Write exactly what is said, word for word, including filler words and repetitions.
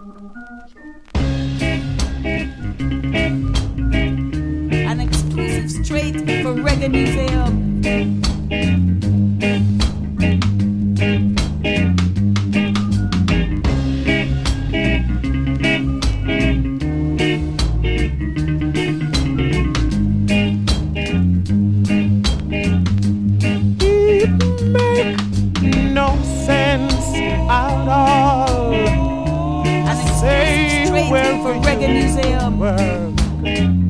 An exclusive straight for Reggae Museum. No sense at all. An exclusive straight for Reggae Museum. Work.